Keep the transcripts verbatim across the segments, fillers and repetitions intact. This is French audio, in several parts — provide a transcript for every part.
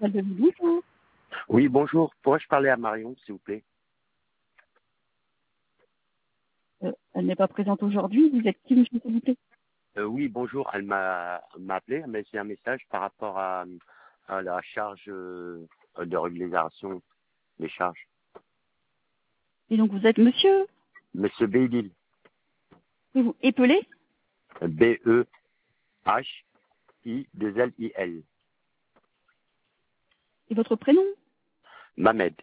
Salle de vie, bonjour. Oui, bonjour. Pourrais-je parler à Marion, s'il vous plaît? Euh, elle n'est pas présente aujourd'hui. Vous êtes qui, monsieur, s'il vous plaît? euh, Oui, bonjour. Elle m'a m'a appelé, elle m'a laissé un message par rapport à, à la charge euh, de régularisation des charges. Et donc, vous êtes monsieur? Monsieur Beidil. Vous épelez? B E H I deux L I L. Et votre prénom? Mamed.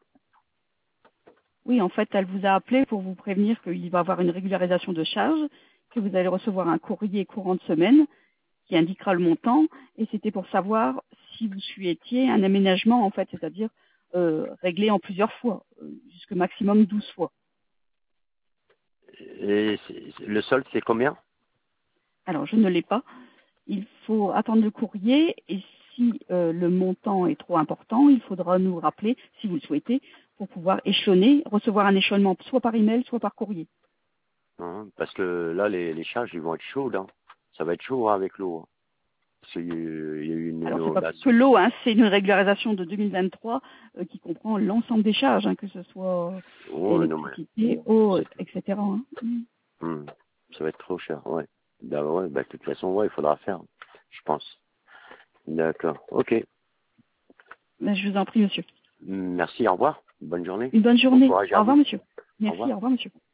Oui, en fait, elle vous a appelé pour vous prévenir qu'il va y avoir une régularisation de charge, que vous allez recevoir un courrier courant de semaine qui indiquera le montant. Et c'était pour savoir si vous souhaitiez un aménagement, en fait, c'est-à-dire euh, réglé en plusieurs fois, euh, jusque maximum douze fois. Et c'est- le solde, c'est combien? Alors, je ne l'ai pas. Il faut attendre le courrier et si euh, le montant est trop important, il faudra nous rappeler, si vous le souhaitez, pour pouvoir échelonner, recevoir un échelonnement soit par email, soit par courrier. Hein, parce que là, les, les charges, ils vont être chaudes. Hein. Ça va être chaud hein, avec l'eau. Hein. Parce qu'il y a eu il y a eu une Alors, c'est pas que inondation. l'eau, hein, c'est une régularisation de deux mille vingt-trois euh, qui comprend l'ensemble des charges, hein, que ce soit Oh, non, mais électricité, eau, c'est- et cetera hein. Mm. hmm, ça va être trop cher, ouais. Bah, ouais, bah, de toute façon, ouais, il faudra faire, je pense. D'accord, ok. Ben, je vous en prie, monsieur. Merci, au revoir. Bonne journée. Une bonne Bon journée. courage Au à revoir, vous. monsieur. Au Merci, revoir. au revoir, monsieur.